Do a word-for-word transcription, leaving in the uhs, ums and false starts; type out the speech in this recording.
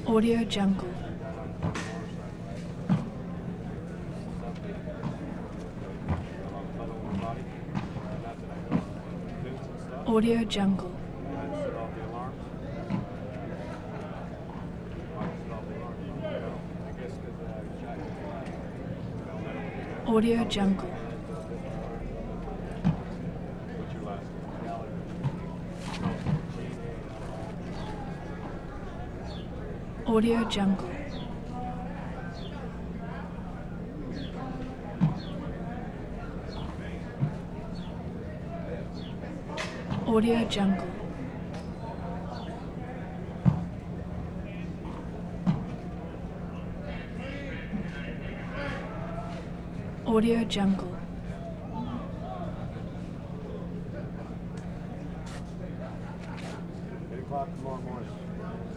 Audio Jungle. Audio Jungle. Audio Jungle. Audio Jungle. Audio Jungle. Audio Jungle. eight o'clock tomorrow morning.